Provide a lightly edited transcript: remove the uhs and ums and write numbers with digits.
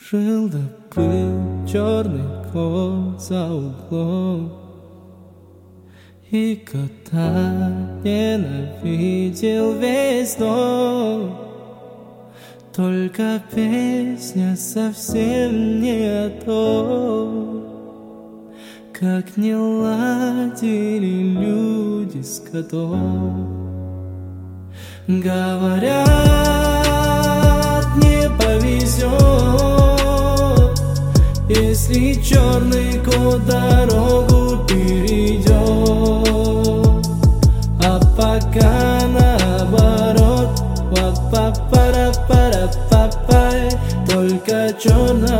Жил да был черный кот за углом, и кота ненавидел весь дом. Только песня совсем не о том, как не ладили люди с котом. Говорят, не повезет, если черный кот дорогу перейдет. А пока наоборот, только черная